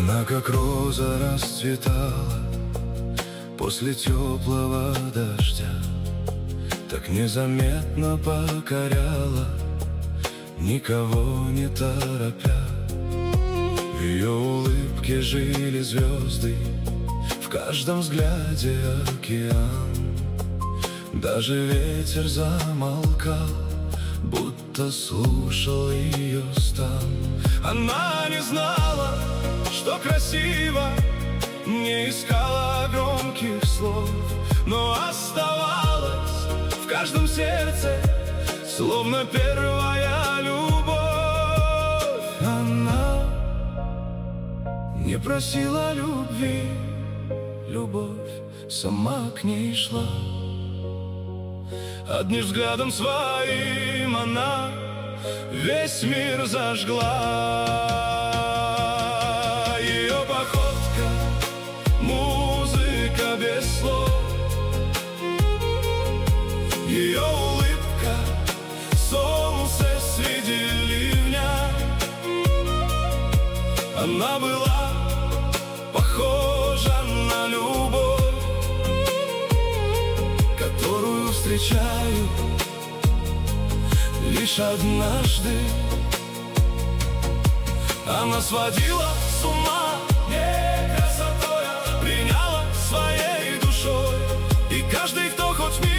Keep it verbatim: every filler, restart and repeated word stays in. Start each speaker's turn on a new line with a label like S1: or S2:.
S1: Она как роза расцветала после теплого дождя, так незаметно покоряла, никого не торопя. В ее улыбке жили звезды, в каждом взгляде океан. Даже ветер замолкал, будто слушал ее стон. Она не знала, что красиво, не искала громких слов, но оставалась в каждом сердце, словно первая любовь. Она не просила любви, любовь сама к ней шла. Одним взглядом своим она весь мир зажгла. Ее походка, музыка без слов, ее улыбка, солнце среди ливня. Она была похожа на любовь, которую встречаю лишь однажды. Она сводила с ума не красотой, а приняла своей душой. И каждый, кто хоть миг